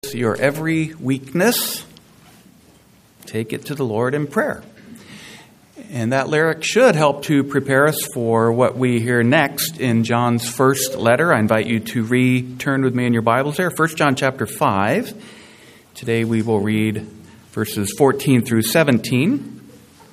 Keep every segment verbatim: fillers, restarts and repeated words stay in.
Your every weakness, take it to the Lord in prayer. And that lyric should help to prepare us for what we hear next in John's first letter. I invite you to return with me in your Bibles there, First John chapter five. Today we will read verses fourteen through seventeen.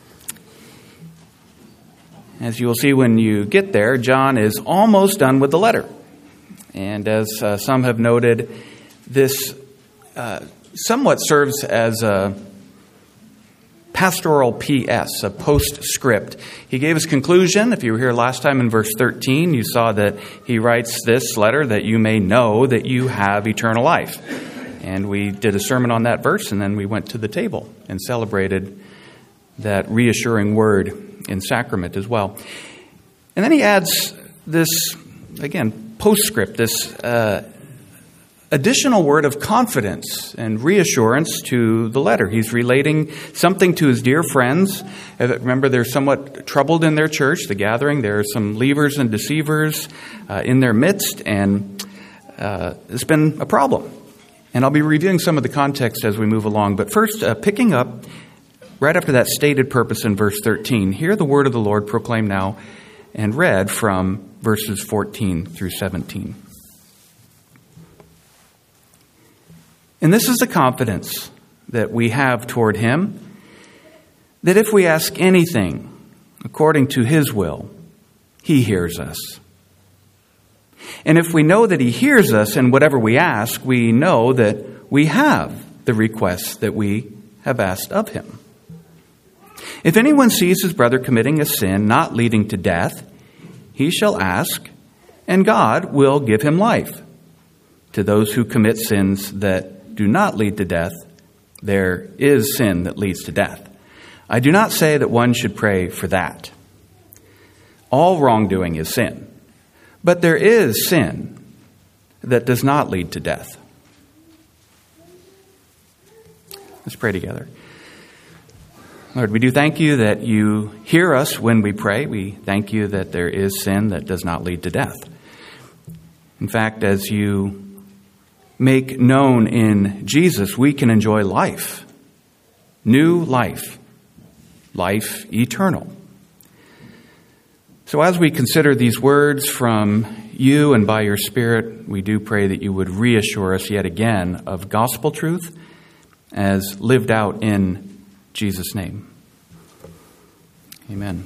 As you will see when you get there, John is almost done with the letter. And as uh, some have noted, this Uh, somewhat serves as a pastoral P S, a postscript. He gave his conclusion. If you were here last time in verse thirteen, you saw that he writes this letter that you may know that you have eternal life. And we did a sermon on that verse, and then we went to the table and celebrated that reassuring word in sacrament as well. And then he adds this, again, postscript, this uh additional word of confidence and reassurance to the letter. He's relating something to his dear friends. Remember, they're somewhat troubled in their church, the gathering. There are some leavers and deceivers uh, in their midst, and uh, it's been a problem. And I'll be reviewing some of the context as we move along. But first, uh, picking up right after that stated purpose in verse thirteen, hear the word of the Lord proclaimed now and read from verses fourteen through seventeen. And this is the confidence that we have toward him, that if we ask anything according to his will, he hears us. And if we know that he hears us in whatever we ask, we know that we have the requests that we have asked of him. If anyone sees his brother committing a sin not leading to death, he shall ask, and God will give him life. To those who commit sins that do not lead to death, there is sin that leads to death. I do not say that one should pray for that. All wrongdoing is sin. But there is sin that does not lead to death. Let's pray together. Lord, we do thank you that you hear us when we pray. We thank you that there is sin that does not lead to death. In fact, as you make known in Jesus, we can enjoy life, new life, life eternal. So as we consider these words from you and by your Spirit, we do pray that you would reassure us yet again of gospel truth as lived out in Jesus' name. Amen.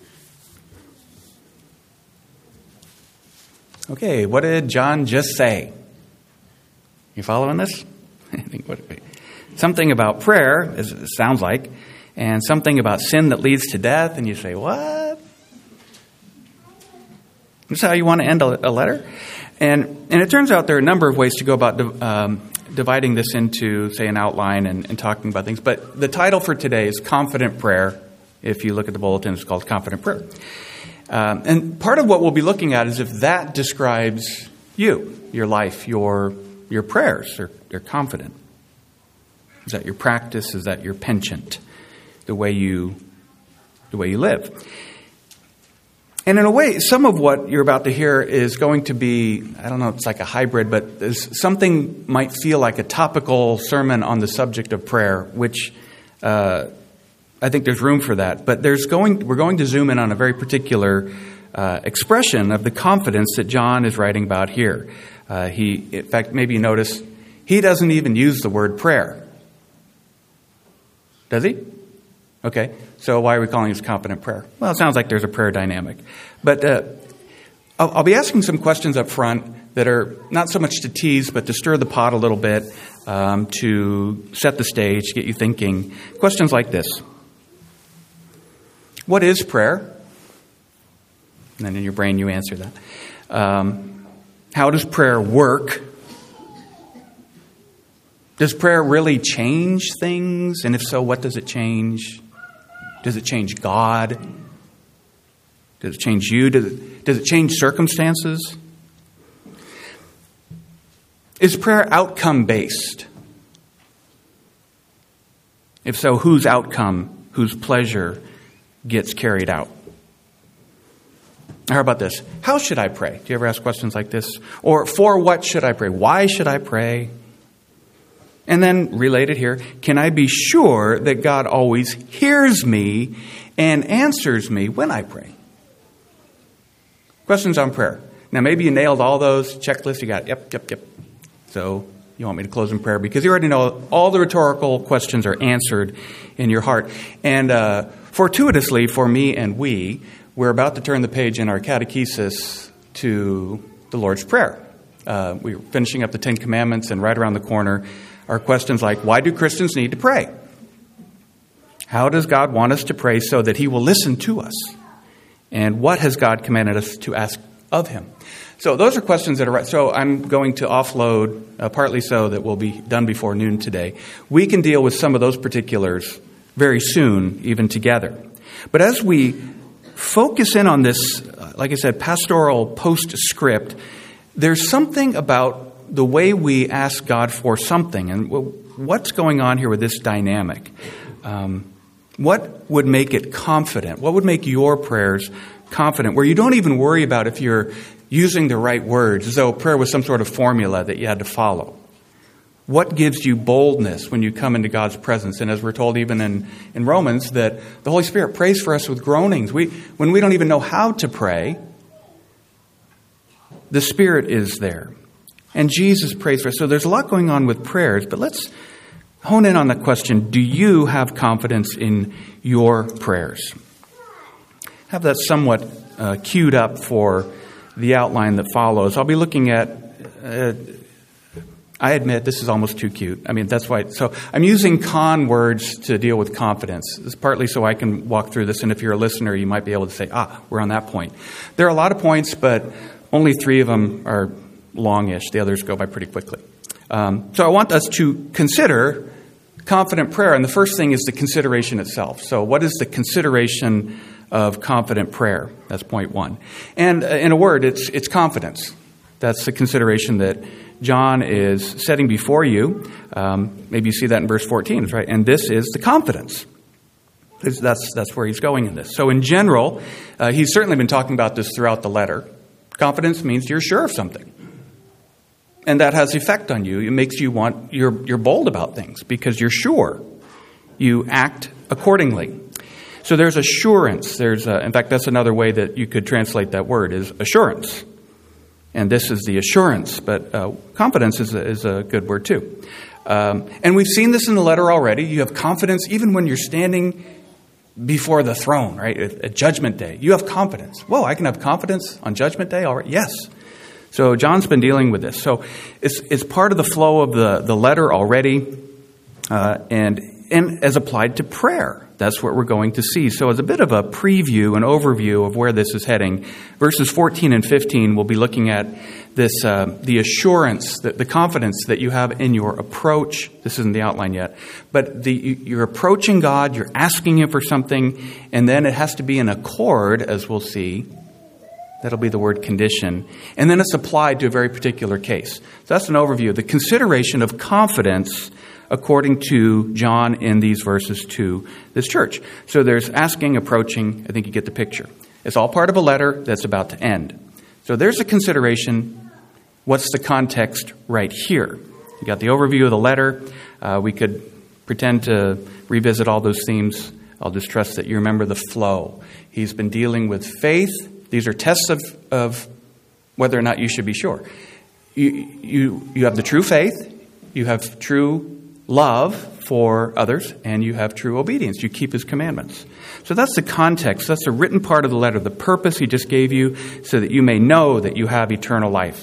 Okay, what did John just say? You following this? I think what something about prayer, as it sounds like, and something about sin that leads to death, and you say, what? This is how you want to end a, a letter? And and it turns out there are a number of ways to go about um, dividing this into, say, an outline and, and talking about things. But the title for today is Confident Prayer. If you look at the bulletin, it's called Confident Prayer. Um, and part of what we'll be looking at is if that describes you, your life, your Your prayers are, are confident. Is that your practice? Is that your penchant? The way you, the way you live. And in a way, some of what you're about to hear is going to be, I don't know, it's like a hybrid, but something might feel like a topical sermon on the subject of prayer, which uh, I think there's room for that. But there's going, we're going to zoom in on a very particular uh, expression of the confidence that John is writing about here. Uh, he, in fact, maybe you notice, he doesn't even use the word prayer. Does he? Okay, so why are we calling this confident prayer? Well, it sounds like there's a prayer dynamic. But uh, I'll, I'll be asking some questions up front that are not so much to tease, but to stir the pot a little bit, um, to set the stage, get you thinking. Questions like this. What is prayer? And then in your brain you answer that. Um How does prayer work? Does prayer really change things? And if so, what does it change? Does it change God? Does it change you? Does it, does it change circumstances? Is prayer outcome-based? If so, whose outcome, whose pleasure gets carried out? How about this? How should I pray? Do you ever ask questions like this? Or for what should I pray? Why should I pray? And then related here, can I be sure that God always hears me and answers me when I pray? Questions on prayer. Now, maybe you nailed all those checklists. You got, yep, yep, yep. So you want me to close in prayer because you already know all the rhetorical questions are answered in your heart. And uh, fortuitously for me and we, we're about to turn the page in our catechesis to the Lord's Prayer. Uh, we're finishing up the Ten Commandments, and right around the corner are questions like, why do Christians need to pray? How does God want us to pray so that He will listen to us? And what has God commanded us to ask of Him? So those are questions that are right. So I'm going to offload, uh, partly so that will be done before noon today. We can deal with some of those particulars very soon, even together. But as we focus in on this, uh, like I said, pastoral postscript, there's something about the way we ask God for something, and what's going on here with this dynamic. Um, what would make it confident? What would make your prayers confident, where you don't even worry about if you're using the right words, as though prayer was some sort of formula that you had to follow? What gives you boldness when you come into God's presence? And as we're told even in, in Romans, that the Holy Spirit prays for us with groanings. We, when we don't even know how to pray, the Spirit is there. And Jesus prays for us. So there's a lot going on with prayers, but let's hone in on the question, do you have confidence in your prayers? Have that somewhat uh, queued up for the outline that follows. I'll be looking at, uh, I admit this is almost too cute. I mean, that's why, so I'm using con words to deal with confidence. It's partly so I can walk through this, and if you're a listener, you might be able to say, ah, we're on that point. There are a lot of points, but only three of them are longish. The others go by pretty quickly. Um, so I want us to consider confident prayer, and the first thing is the consideration itself. So what is the consideration of confident prayer? That's point one. And uh, in a word, it's it's confidence. That's the consideration that John is setting before you. Um, maybe you see that in verse fourteen, right? And this is the confidence. That's that's where he's going in this. So in general, uh, he's certainly been talking about this throughout the letter. Confidence means you're sure of something. And that has effect on you. It makes you want, you're, you're bold about things because you're sure. You act accordingly. So there's assurance. There's a, in fact, that's another way that you could translate that word is assurance. And this is the assurance. But uh, confidence is a, is a good word too. Um, and we've seen this in the letter already. You have confidence even when you're standing before the throne, right? At, at Judgment Day. You have confidence. Whoa, I can have confidence on Judgment Day? All right. Yes. So John's been dealing with this. So it's it's part of the flow of the, the letter already, uh, and and as applied to prayer. That's what we're going to see. So as a bit of a preview, an overview of where this is heading, verses fourteen and fifteen, we'll be looking at this, uh, the assurance, the, the confidence that you have in your approach. This isn't the outline yet, but the, you're approaching God, you're asking Him for something, and then it has to be in accord, as we'll see. That'll be the word condition. And then it's applied to a very particular case. So that's an overview. The consideration of confidence according to John in these verses to this church. So there's asking, approaching. I think you get the picture. It's all part of a letter that's about to end. So there's a consideration. What's the context right here? You got the overview of the letter. Uh, we could pretend to revisit all those themes. I'll just trust that you remember the flow. He's been dealing with faith. These are tests of, of whether or not you should be sure. You, you, you have the true faith, you have true love for others, and you have true obedience. You keep His commandments. So that's the context. That's the written part of the letter, the purpose He just gave you so that you may know that you have eternal life.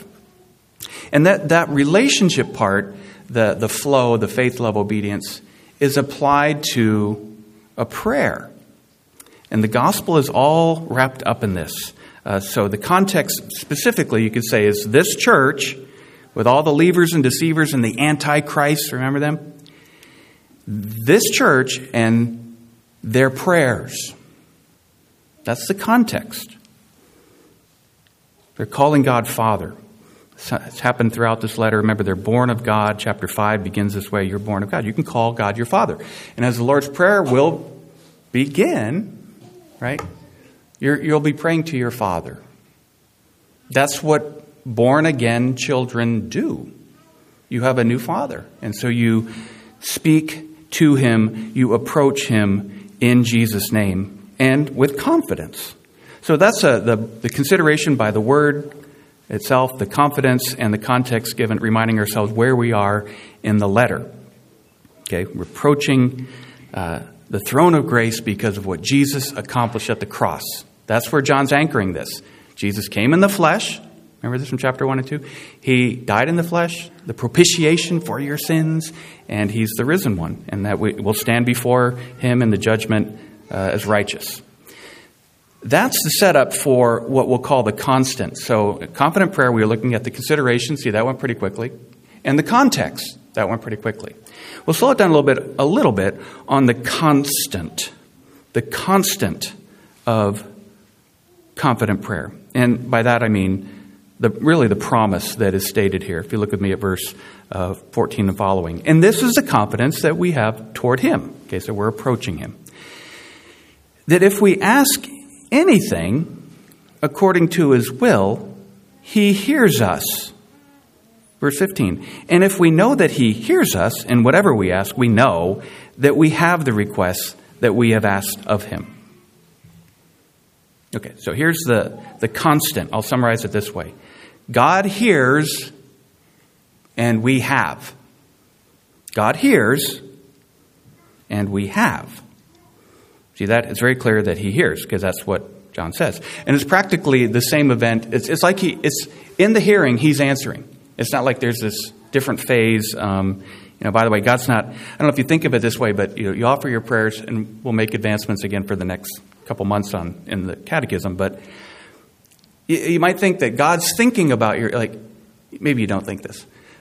And that, that relationship part, the, the flow, the faith, love, obedience, is applied to a prayer. And the gospel is all wrapped up in this. Uh, so the context specifically, you could say, is this church with all the leavers and deceivers and the antichrists, remember them? This church and their prayers. That's the context. They're calling God Father. It's happened throughout this letter. Remember, they're born of God. Chapter five begins this way. You're born of God. You can call God your Father. And as the Lord's Prayer will begin, right? You're, you'll be praying to your Father. That's what born-again children do. You have a new father. And so you speak to him, you approach him in Jesus' name and with confidence. So that's a, the, the consideration by the word itself, the confidence and the context given, reminding ourselves where we are in the letter. Okay, we're approaching uh, the throne of grace because of what Jesus accomplished at the cross. That's where John's anchoring this. Jesus came in the flesh. Remember this from chapter one and two? He died in the flesh, the propitiation for your sins, and he's the risen one, and that we will stand before him in the judgment uh, as righteous. That's the setup for what we'll call the constant. So confident prayer, we were looking at the consideration. See, that went pretty quickly. And the context, that went pretty quickly. We'll slow it down a little bit, a little bit on the constant, the constant of confident prayer. And by that I mean the really the promise that is stated here. If you look with me at verse uh, fourteen and following. And this is the confidence that we have toward him. Okay, so we're approaching him. That if we ask anything according to his will, he hears us. Verse fifteen. And if we know that he hears us in whatever we ask, we know that we have the requests that we have asked of him. Okay, so here's the, the constant. I'll summarize it this way. God hears and we have. God hears and we have. See that? It's very clear that he hears because that's what John says. And it's practically the same event. It's, it's like he, it's in the hearing, he's answering. It's not like there's this different phase. Um, you know, by the way, God's not, I don't know if you think of it this way, but you know, you offer your prayers and we'll make advancements again for the next couple months on in the catechism. But you, you might think that God's thinking about your, like, maybe you don't think this.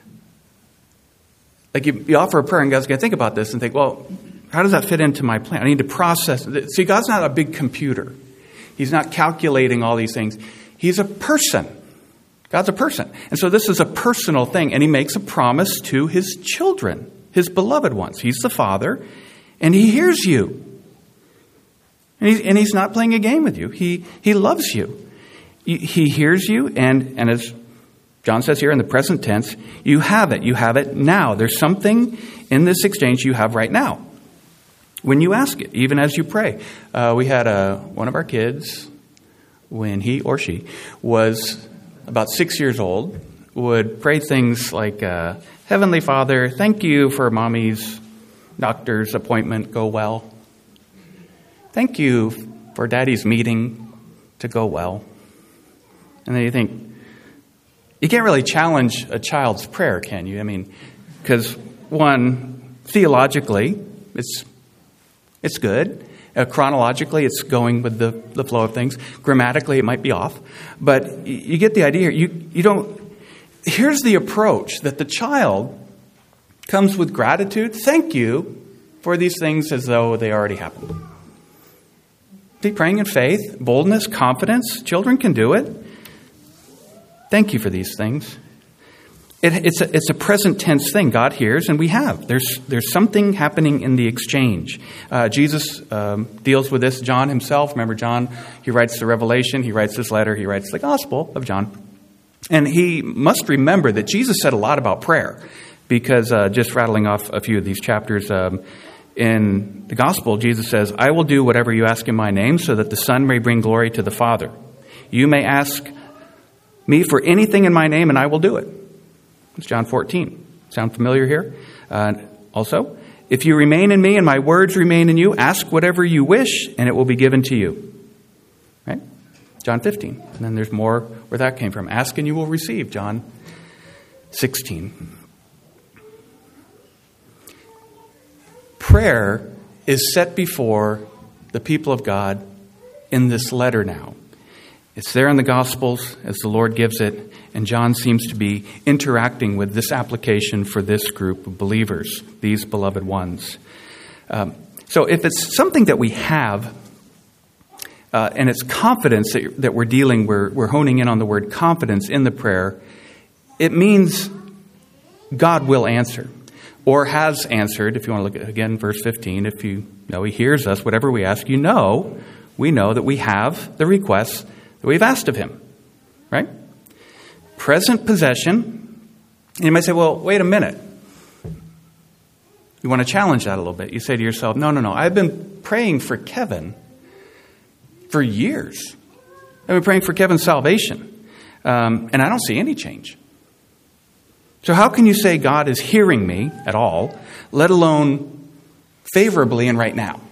Like you, you offer a prayer and God's going to think about this and think, well, how does that fit into my plan? I need to process. See, God's not a big computer. He's not calculating all these things. He's a person. God's a person. And so this is a personal thing. And he makes a promise to his children, his beloved ones. He's the Father, and he hears you. And he's, and he's not playing a game with you. He he loves you. He, he hears you, and, and as John says here in the present tense, you have it. You have it now. There's something in this exchange you have right now when you ask it, even as you pray. Uh, we had a, one of our kids, when he or she was about six years old, would pray things like, uh, Heavenly Father, thank you for Mommy's doctor's appointment go well. Thank you for Daddy's meeting to go well. And then you think, you can't really challenge a child's prayer, can you? I mean, because one, theologically, it's it's good. Uh, chronologically, it's going with the, the flow of things. Grammatically, it might be off. But you get the idea here. You, you don't. Here's the approach that the child comes with gratitude. Thank you for these things as though they already happened. See, praying in faith, boldness, confidence. Children can do it. Thank you for these things. It, it's, a, it's a present tense thing. God hears and we have. There's, there's something happening in the exchange. Uh, Jesus um, deals with this. John himself, remember John, he writes the Revelation, he writes this letter, he writes the Gospel of John. And he must remember that Jesus said a lot about prayer because uh, just rattling off a few of these chapters, um, in the Gospel, Jesus says, I will do whatever you ask in my name so that the Son may bring glory to the Father. You may ask me for anything in my name and I will do it. It's John fourteen. Sound familiar here? Uh, also, if you remain in me and my words remain in you, ask whatever you wish and it will be given to you. Right? John fifteen. And then there's more where that came from. Ask and you will receive. John sixteen. Prayer is set before the people of God in this letter now. It's there in the Gospels as the Lord gives it, and John seems to be interacting with this application for this group of believers, these beloved ones. Um, so if it's something that we have, uh, and it's confidence that, that we're dealing, we're, we're honing in on the word confidence in the prayer, it means God will answer. Or has answered, if you want to look at, again, verse fifteen, if you know he hears us, whatever we ask, you know, we know that we have the requests that we've asked of him. Right? Present possession, And you might say, well, wait a minute. You want to challenge that a little bit. You say to yourself, no, no, no. I've been praying for Kevin for years. I've been praying for Kevin's salvation. Um, and I don't see any change. So how can you say God is hearing me at all, let alone favorably and right now?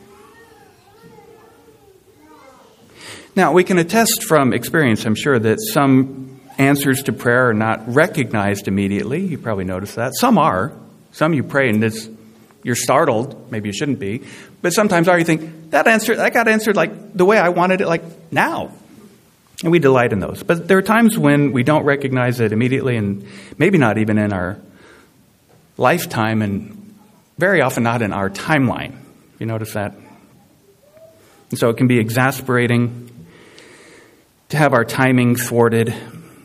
Now, we can attest from experience, I'm sure, that some answers to prayer are not recognized immediately. You probably noticed that. Some are. Some you pray and it's, you're startled. Maybe you shouldn't be. But sometimes are you think, that answer, that got answered like the way I wanted it, like now. And we delight in those. But there are times when we don't recognize it immediately and maybe not even in our lifetime and very often not in our timeline. You notice that? And so it can be exasperating to have our timing thwarted.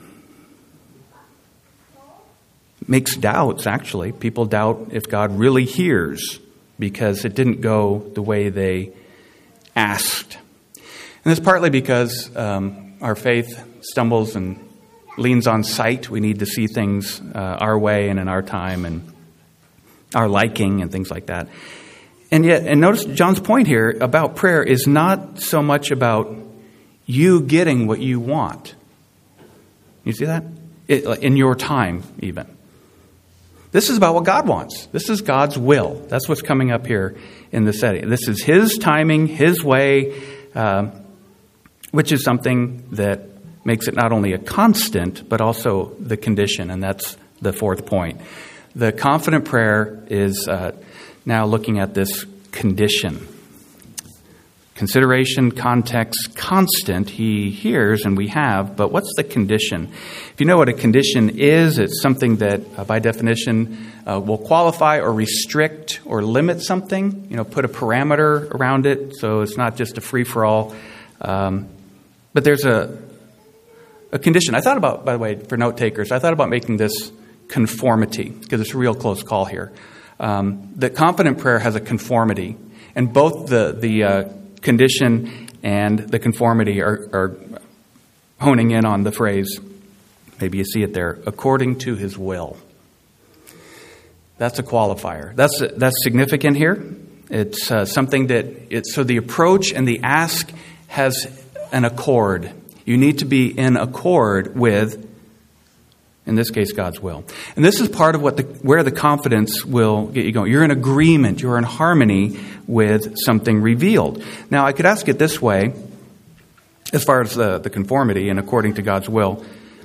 Makes doubts, actually. People doubt if God really hears because it didn't go the way they asked. And it's partly because um, our faith stumbles and leans on sight. We need to see things uh, our way and in our time and our liking and things like that. And yet, and notice John's point here about prayer is not so much about you getting what you want. You see that? It, in your time, even. This is about what God wants. This is God's will. That's what's coming up here in the setting. This is His timing, His way, uh, which is something that makes it not only a constant, but also the condition. And that's the fourth point. The confident prayer is uh, now looking at this condition. Consideration, context, constant, He hears and we have, but what's the condition? If you know what a condition is, it's something that uh, by definition uh, will qualify or restrict or limit something, you know, put a parameter around it so it's not just a free-for-all. Um, but there's a, a condition. I thought about, by the way, for note takers, I thought about making this conformity because it's a real close call here. Um, the confident prayer has a conformity, and both the, the uh, condition and the conformity are, are honing in on the phrase, maybe you see it there, according to His will. That's a qualifier. That's that's significant here. It's uh, something that, it's, so the approach and the ask has an accord. You need to be in accord with, in this case, God's will. And this is part of what the, where the confidence will get you going. You're in agreement. You're in harmony with something revealed. Now, I could ask it this way, as far as the, the conformity and according to God's will.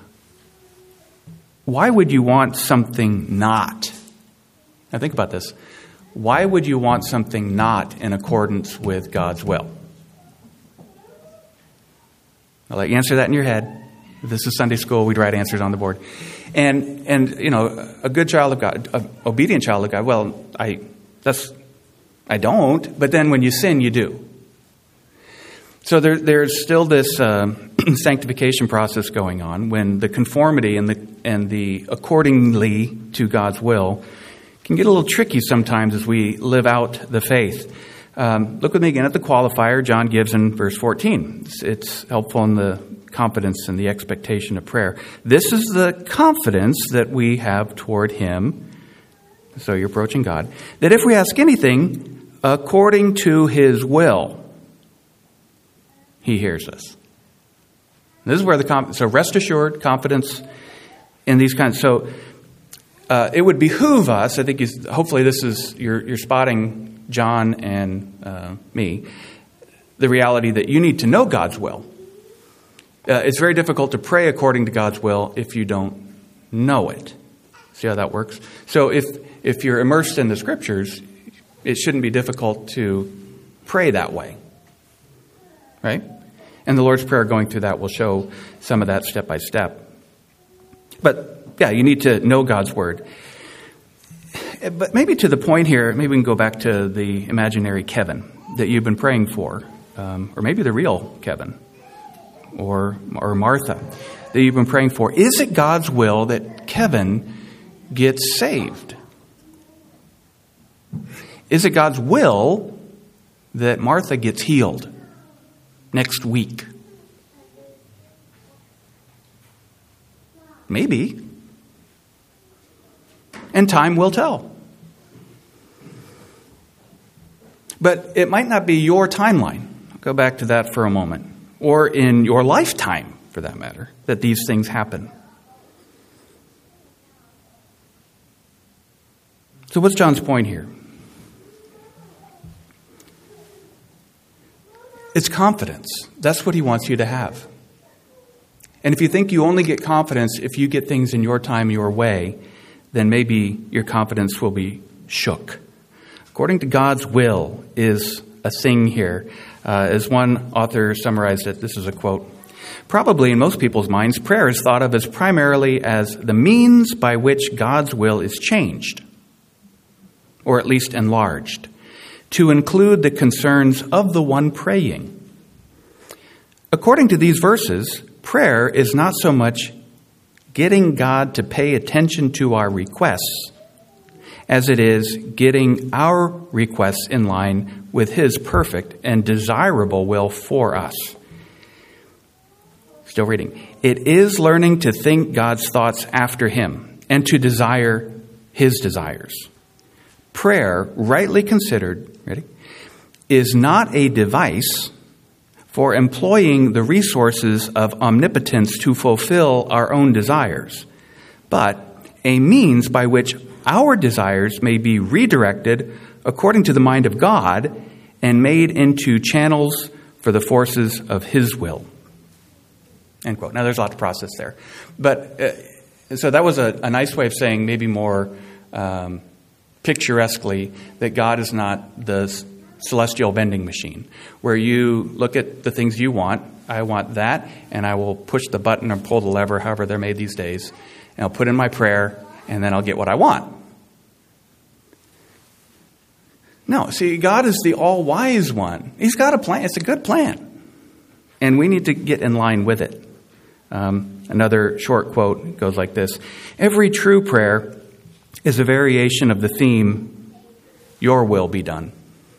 Why would you want something not? Now, think about this. Why would you want something not in accordance with God's will? I'll let you answer that in your head. If this is Sunday school, we'd write answers on the board. And, and you know, a good child of God, an obedient child of God, well, I that's I don't, but then when you sin, you do. So there, there's still this uh, sanctification process going on when the conformity and the and the accordingly to God's will can get a little tricky sometimes as we live out the faith. Um, look with me again at the qualifier John gives in verse fourteen. It's, it's helpful in the confidence and the expectation of prayer. This is the confidence that we have toward Him, so you're approaching God, that if we ask anything according to His will, He hears us. This is where the, so rest assured, confidence in these kinds. So uh, it would behoove us, I think he's, hopefully this is, you're, you're spotting John and uh, me, the reality that you need to know God's will. Uh, it's very difficult to pray according to God's will if you don't know it. See how that works? So if if you're immersed in the Scriptures, it shouldn't be difficult to pray that way. Right? And the Lord's Prayer going through that will show some of that step by step. But yeah, you need to know God's Word. But maybe to the point here, maybe we can go back to the imaginary Kevin that you've been praying for. Um, or maybe the real Kevin. Or or Martha that you've been praying for. Is it God's will that Kevin gets saved? Is it God's will that Martha gets healed next week? Maybe. And time will tell. But it might not be your timeline. I'll go back to that for a moment. Or in your lifetime, for that matter, that these things happen. So what's John's point here? It's confidence. That's what he wants you to have. And if you think you only get confidence if you get things in your time, your way, then maybe your confidence will be shook. According to God's will is a thing here. Uh, as one author summarized it, this is a quote. Probably in most people's minds, prayer is thought of as primarily as the means by which God's will is changed, or at least enlarged, to include the concerns of the one praying. According to these verses, prayer is not so much getting God to pay attention to our requests as it is getting our requests in line with His perfect and desirable will for us. Still reading. It is learning to think God's thoughts after Him and to desire His desires. Prayer, rightly considered, ready, is not a device for employing the resources of omnipotence to fulfill our own desires, but a means by which our desires may be redirected according to the mind of God and made into channels for the forces of His will. End quote. Now, there's a lot to process there. But uh, so that was a, a nice way of saying, maybe more um, picturesquely, that God is not the celestial vending machine where you look at the things you want. I want that, and I will push the button or pull the lever, however they're made these days, and I'll put in my prayer, and then I'll get what I want. No, see, God is the all-wise one. He's got a plan. It's a good plan. And we need to get in line with it. Um, another short quote goes like this. Every true prayer is a variation of the theme, your will be done.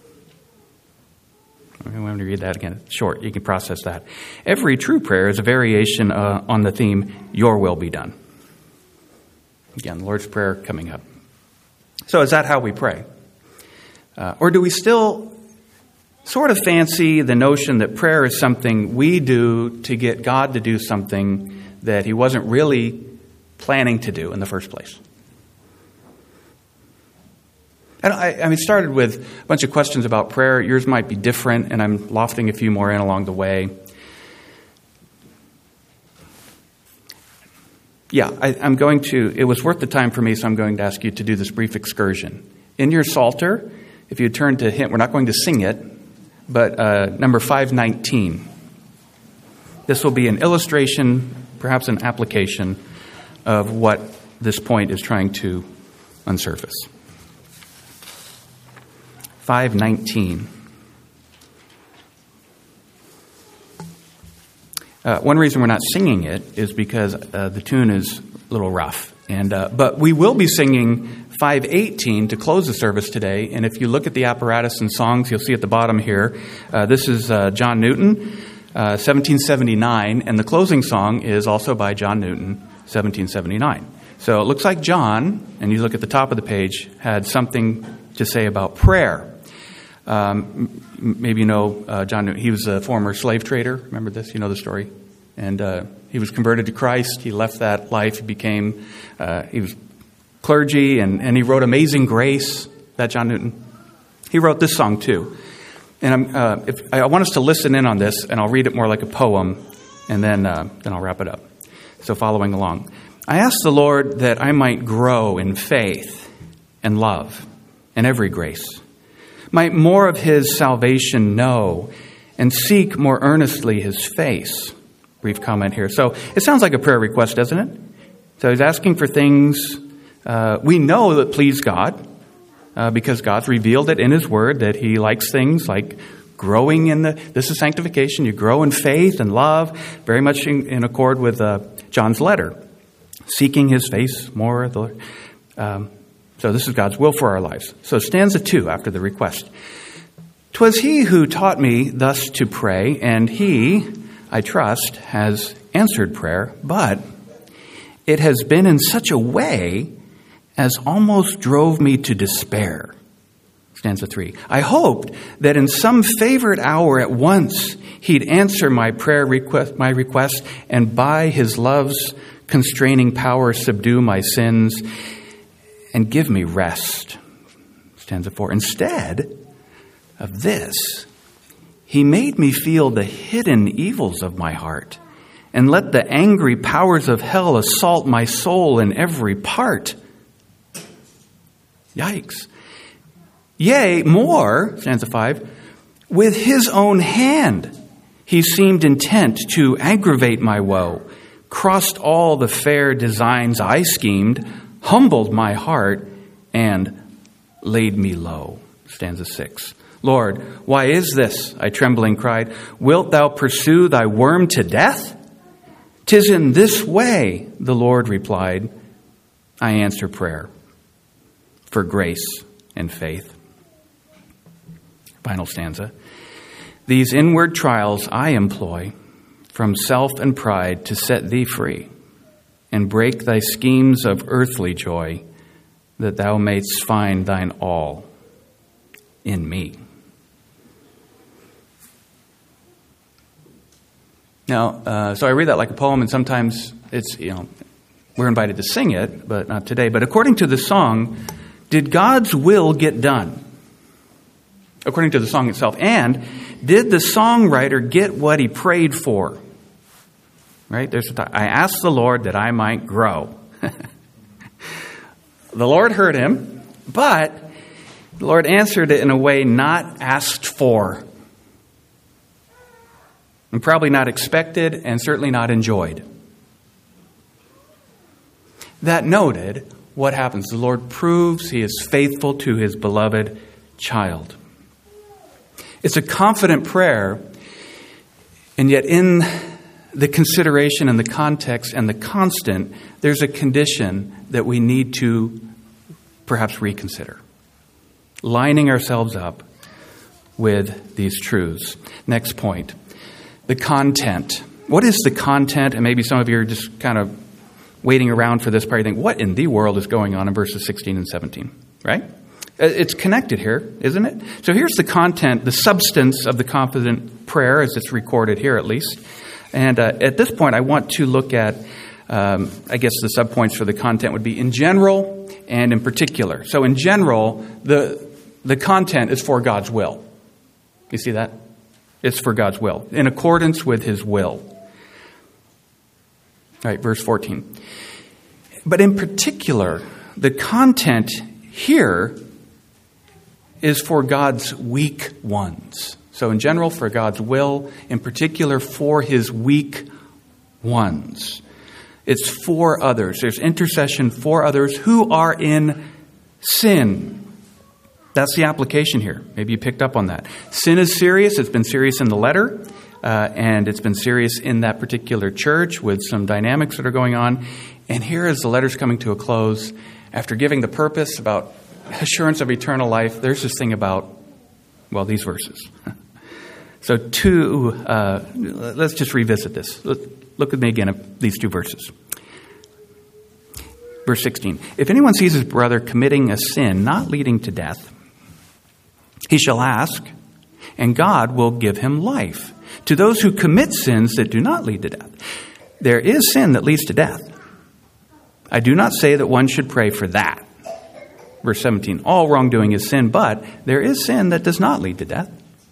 I'm going to read that again. It's short. You can process that. Every true prayer is a variation uh, on the theme, your will be done. Again, the Lord's Prayer coming up. So is that how we pray? Uh, or do we still sort of fancy the notion that prayer is something we do to get God to do something that He wasn't really planning to do in the first place? And I, I mean, started with a bunch of questions about prayer. Yours might be different, and I'm lofting a few more in along the way. Yeah, I, I'm going to, it was worth the time for me, so I'm going to ask you to do this brief excursion. In your Psalter, if you turn to hymn, we're not going to sing it, but uh, number five nineteen. This will be an illustration, perhaps an application of what this point is trying to unsurface. five nineteen. Uh, one reason we're not singing it is because uh, the tune is a little rough. And uh, but we will be singing five eighteen to close the service today. And if you look at the apparatus and songs, you'll see at the bottom here, uh, this is uh, John Newton, uh, seventeen seventy-nine. And the closing song is also by John Newton, seventeen seventy-nine. So it looks like John, and you look at the top of the page, had something to say about prayer. Um, maybe you know uh, John Newton. He was a former slave trader. Remember this? You know the story. And uh, he was converted to Christ. He left that life. He became, uh, he was clergy, and, and he wrote Amazing Grace. That John Newton. He wrote this song too. And I'm, uh, if, I want us to listen in on this, and I'll read it more like a poem, and then uh, then I'll wrap it up. So following along. I asked the Lord that I might grow in faith and love and every grace, might more of His salvation know, and seek more earnestly His face. Brief comment here. So it sounds like a prayer request, doesn't it? So he's asking for things uh, we know that please God, uh, because God's revealed it in His Word that He likes things like growing in the, this is sanctification, you grow in faith and love, very much in, in accord with uh, John's letter, seeking His face more. The, um, so this is God's will for our lives. So stanza two after the request. 'Twas He who taught me thus to pray, and He, I trust, has answered prayer, but it has been in such a way as almost drove me to despair. Stanza three. I hoped that in some favored hour at once he'd answer my prayer request, my request, and by his love's constraining power subdue my sins and give me rest. Stanza four. Instead of this, he made me feel the hidden evils of my heart and let the angry powers of hell assault my soul in every part. Yikes. Yea, more, stanza five, with his own hand he seemed intent to aggravate my woe, crossed all the fair designs I schemed, humbled my heart, and laid me low. Stanza six. Lord, why is this? I trembling cried. Wilt thou pursue thy worm to death? 'Tis in this way, the Lord replied. I answer prayer for grace and faith. Final stanza. These inward trials I employ from self and pride to set thee free and break thy schemes of earthly joy, that thou mayst find thine all in me. Now, uh, so I read that like a poem, and sometimes it's, you know, we're invited to sing it, but not today. But according to the song, did God's will get done? According to the song itself. And did the songwriter get what he prayed for? Right? There's a t- I asked the Lord that I might grow. The Lord heard him, but the Lord answered it in a way not asked for. And probably not expected, and certainly not enjoyed. That noted, what happens? The Lord proves he is faithful to his beloved child. It's a confident prayer, and yet in the consideration and the context and the constant, there's a condition that we need to perhaps reconsider. Lining ourselves up with these truths. Next point, the content. What is the content? And maybe some of you are just kind of waiting around for this part. You think, what in the world is going on in verses sixteen and seventeen? Right? It's connected here, isn't it? So here's the content, the substance of the confident prayer as it's recorded here at least. And uh, at this point, I want to look at, um, I guess the subpoints for the content would be in general and in particular. So in general, the the content is for God's will. You see that? It's for God's will, in accordance with his will. All right, verse fourteen. But in particular, the content here is for God's weak ones. So in general, for God's will, in particular, for his weak ones. It's for others. There's intercession for others who are in sin. That's the application here. Maybe you picked up on that. Sin is serious. It's been serious in the letter, uh, and it's been serious in that particular church with some dynamics that are going on. And here, as the letter's coming to a close, after giving the purpose about assurance of eternal life, there's this thing about, well, these verses. So two, uh, let's just revisit this. Look with me again at these two verses. Verse sixteen. If anyone sees his brother committing a sin not leading to death, he shall ask, and God will give him life. To those who commit sins that do not lead to death, there is sin that leads to death. I do not say that one should pray for that. Verse seventeen, all wrongdoing is sin, but there is sin that does not lead to death.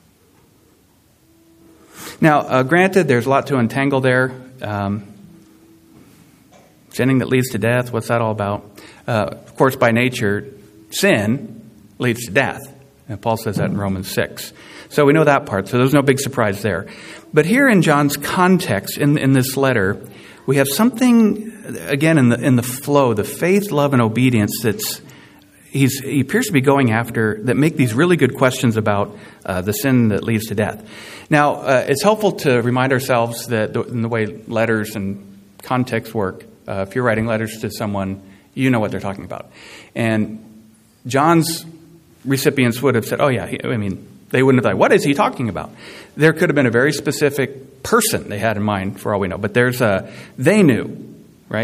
Now, uh, granted, there's a lot to untangle there. Um, sinning that leads to death, what's that all about? Uh, of course, by nature, sin leads to death. And Paul says that in Romans six. So we know that part, so there's no big surprise there. But here in John's context, in, in this letter, we have something, again, in the in the flow, the faith, love, and obedience that's He's, he appears to be going after that make these really good questions about uh, the sin that leads to death. Now, uh, it's helpful to remind ourselves that the, in the way letters and context work, uh, if you're writing letters to someone, you know what they're talking about. And John's recipients would have said, oh yeah, he, I mean, they wouldn't have thought, what is he talking about? There could have been a very specific person they had in mind for all we know. But there's a, they knew, right?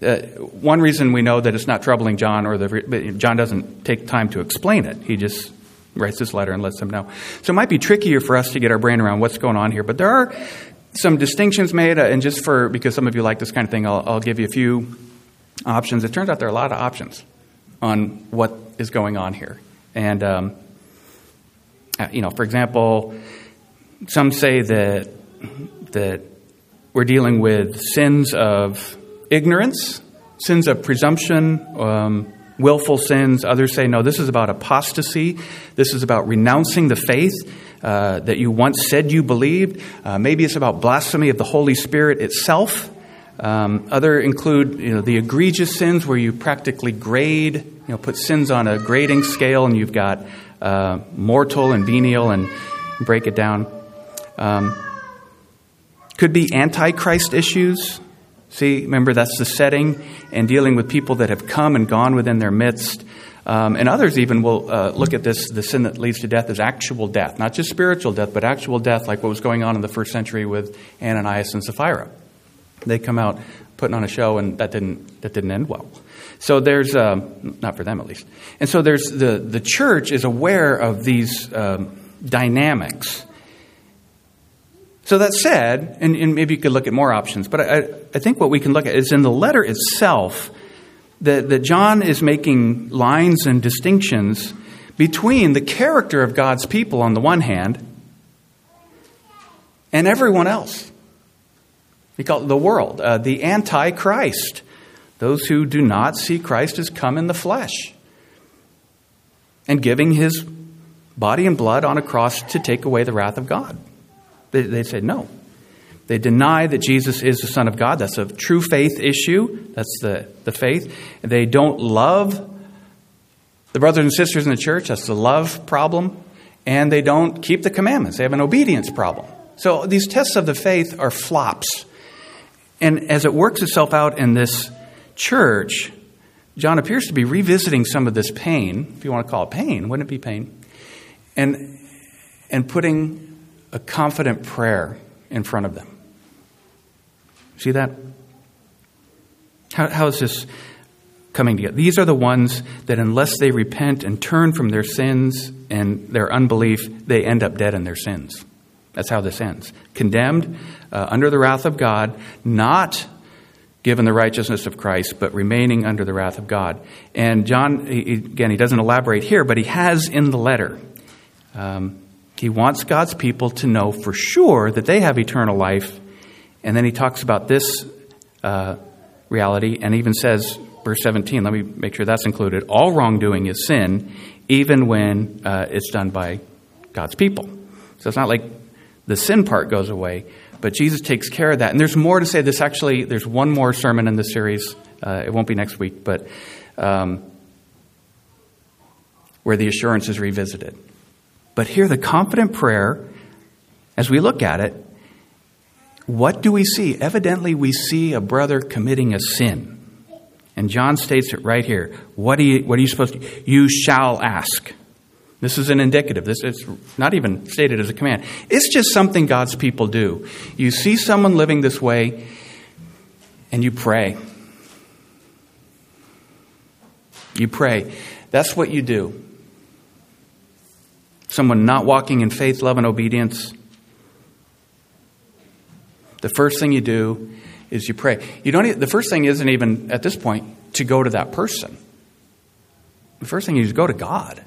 uh, one reason we know that it's not troubling John, or the John doesn't take time to explain it. He just writes this letter and lets them know. So it might be trickier for us to get our brain around what's going on here. But there are some distinctions made, uh, and just for, because some of you like this kind of thing, I'll, I'll give you a few options. It turns out there are a lot of options on what is going on here. And, um, you know, for example, some say that that we're dealing with sins of ignorance, sins of presumption, um, willful sins. Others say, no, this is about apostasy. This is about renouncing the faith uh, that you once said you believed. Uh, maybe it's about blasphemy of the Holy Spirit itself. Um, other include, you know, the egregious sins where you practically grade, you know, put sins on a grading scale, and you've got uh, mortal and venial, and break it down. Um, could be antichrist issues. See, remember, that's the setting, and dealing with people that have come and gone within their midst. Um, and others even will uh, look at this, the sin that leads to death, as actual death. Not just spiritual death, but actual death, like what was going on in the first century with Ananias and Sapphira. They come out putting on a show, and that didn't that didn't end well. So there's, um, not for them at least. And so there's the, the church is aware of these um, dynamics. So that said, and, and maybe you could look at more options, but I, I think what we can look at is in the letter itself that, that John is making lines and distinctions between the character of God's people on the one hand and everyone else. We call it the world, uh, the antichrist, those who do not see Christ as come in the flesh and giving his body and blood on a cross to take away the wrath of God. They, they said no. They deny that Jesus is the Son of God. That's a true faith issue. That's the, the faith. They don't love the brothers and sisters in the church. That's the love problem. And they don't keep the commandments. They have an obedience problem. So these tests of the faith are flops. And as it works itself out in this church, John appears to be revisiting some of this pain, if you want to call it pain, wouldn't it be pain? And and putting a confident prayer in front of them. See that? How, how is this coming together? These are the ones that unless they repent and turn from their sins and their unbelief, they end up dead in their sins. That's how this ends. Condemned uh, under the wrath of God, not given the righteousness of Christ, but remaining under the wrath of God. And John, he, again, he doesn't elaborate here, but he has in the letter. Um, he wants God's people to know for sure that they have eternal life. And then he talks about this uh, reality and even says, verse seventeen, let me make sure that's included. All wrongdoing is sin, even when uh, it's done by God's people. So it's not like the sin part goes away, but Jesus takes care of that. And there's more to say. This actually, there's one more sermon in this series. Uh, it won't be next week, but um, where the assurance is revisited. But here, the confident prayer, as we look at it, what do we see? Evidently, we see a brother committing a sin. And John states it right here. What are you, what are you supposed to? You shall ask. This is an indicative. This is not even stated as a command. It's just something God's people do. You see someone living this way, and you pray. You pray. That's what you do. Someone not walking in faith, love, and obedience. The first thing you do is you pray. You don't. The first thing isn't even at this point to go to that person. The first thing is to go to God.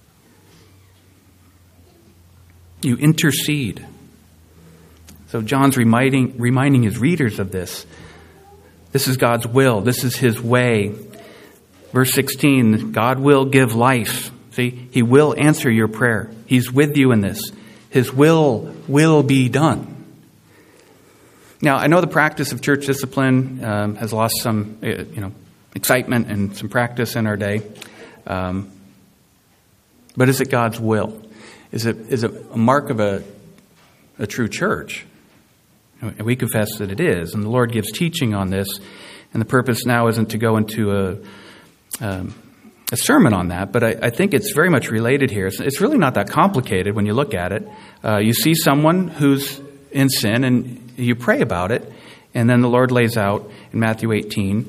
You intercede. So John's reminding, reminding his readers of this. This is God's will. This is his way. Verse sixteen, God will give life. See, he will answer your prayer. He's with you in this. His will will be done. Now, I know the practice of church discipline um, has lost some, uh, you know, excitement and some practice in our day. Um, but is it God's will? Is it is it a mark of a a true church? And we confess that it is, and the Lord gives teaching on this. And the purpose now isn't to go into a um, a sermon on that, but I, I think it's very much related here. It's, it's really not that complicated when you look at it. Uh, you see someone who's in sin, and you pray about it, and then the Lord lays out in Matthew eighteen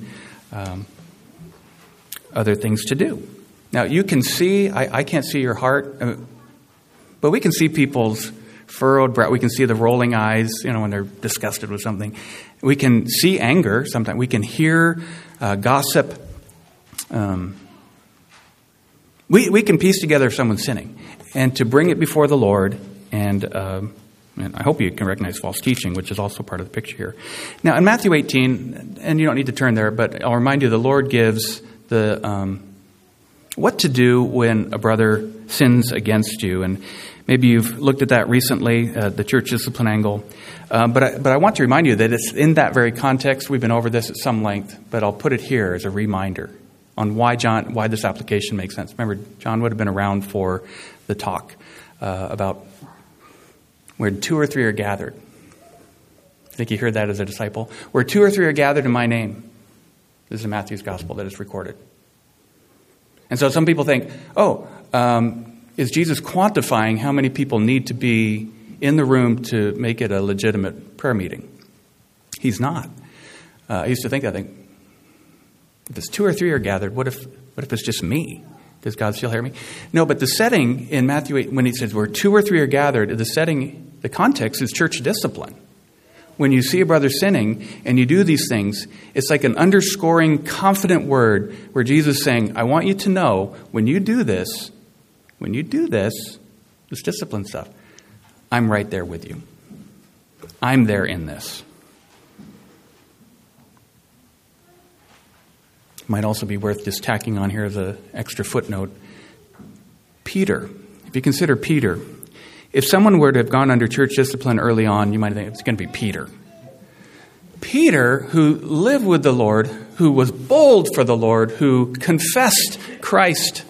um, other things to do. Now, you can see, I, I can't see your heart, uh, but we can see people's furrowed brow. We can see the rolling eyes, you know, when they're disgusted with something. We can see anger sometimes. We can hear uh, gossip. Um, we, we can piece together if someone's sinning. And to bring it before the Lord, and, um, and I hope you can recognize false teaching, which is also part of the picture here. Now, in Matthew eighteen, and you don't need to turn there, but I'll remind you, the Lord gives the um, what to do when a brother sins against you. And maybe you've looked at that recently, uh, the church discipline angle. Uh, but, I, but I want to remind you that it's in that very context. We've been over this at some length, but I'll put it here as a reminder on why John, why this application makes sense. Remember, John would have been around for the talk uh, about where two or three are gathered. I think you heard that as a disciple. Where two or three are gathered in my name. This is in Matthew's gospel that is recorded. And so some people think, oh, um, is Jesus quantifying how many people need to be in the room to make it a legitimate prayer meeting? He's not. Uh, I used to think that. I think, if it's two or three are gathered, what if what if it's just me? Does God still hear me? No, but the setting in Matthew eight, when he says where two or three are gathered, the setting, the context is church discipline. When you see a brother sinning and you do these things, it's like an underscoring, confident word where Jesus is saying, I want you to know when you do this, when you do this, this discipline stuff, I'm right there with you. I'm there in this. Might also be worth just tacking on here as an extra footnote. Peter, if you consider Peter, if someone were to have gone under church discipline early on, you might think it's going to be Peter. Peter, who lived with the Lord, who was bold for the Lord, who confessed Christ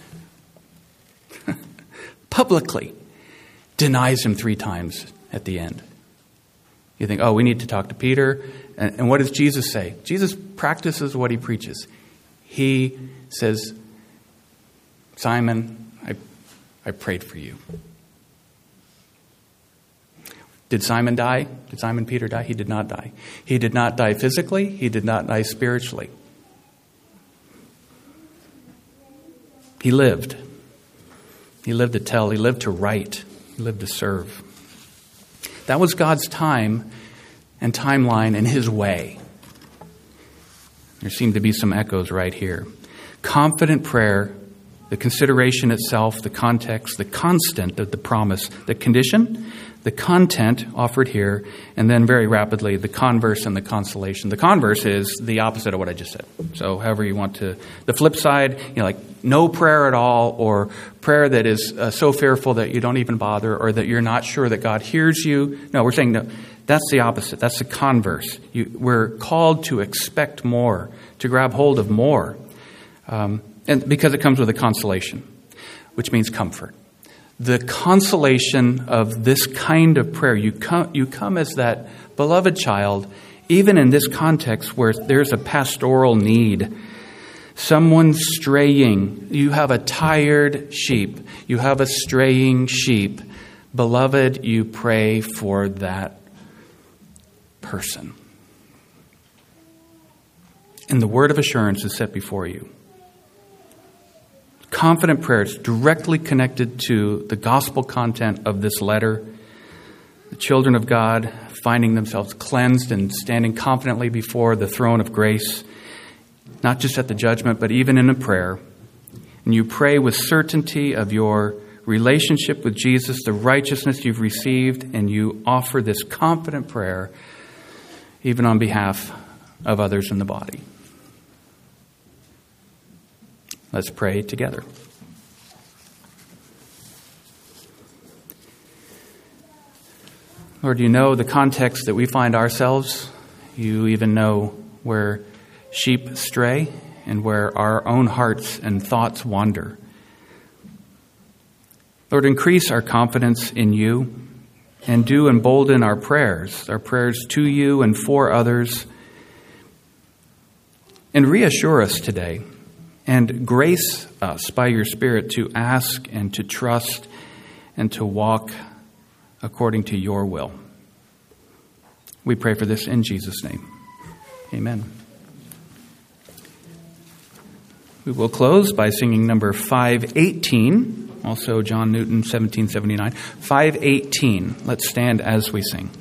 publicly, denies him three times at the end. You think, oh, we need to talk to Peter. And, and what does Jesus say? Jesus practices what he preaches. He says, Simon, I, I prayed for you. Did Simon die? Did Simon Peter die? He did not die. He did not die physically. He did not die spiritually. He lived. He lived to tell. He lived to write. He lived to serve. That was God's time and timeline and his way. There seem to be some echoes right here. Confident prayer, the consideration itself, the context, the constant of the promise, the condition, the content offered here, and then very rapidly the converse and the consolation. The converse is the opposite of what I just said. So however you want to, the flip side, you know, like no prayer at all, or prayer that is uh, so fearful that you don't even bother, or that you're not sure that God hears you. No, we're saying no. That's the opposite. That's the converse. You, we're called to expect more, to grab hold of more, um, and because it comes with a consolation, which means comfort. The consolation of this kind of prayer, you come, you come as that beloved child, even in this context where there's a pastoral need. Someone straying. You have a tired sheep. You have a straying sheep. Beloved, you pray for that person. And the word of assurance is set before you. Confident prayer is directly connected to the gospel content of this letter. The children of God finding themselves cleansed and standing confidently before the throne of grace, not just at the judgment, but even in a prayer. And you pray with certainty of your relationship with Jesus, the righteousness you've received, and you offer this confident prayer even on behalf of others in the body. Let's pray together. Lord, you know the context that we find ourselves. You even know where sheep stray and where our own hearts and thoughts wander. Lord, increase our confidence in you and do embolden our prayers, our prayers to you and for others. And reassure us today and grace us by your Spirit to ask and to trust and to walk according to your will. We pray for this in Jesus' name. Amen. We will close by singing number five eighteen, also John Newton, seventeen seventy-nine. five eighteen. Let's stand as we sing.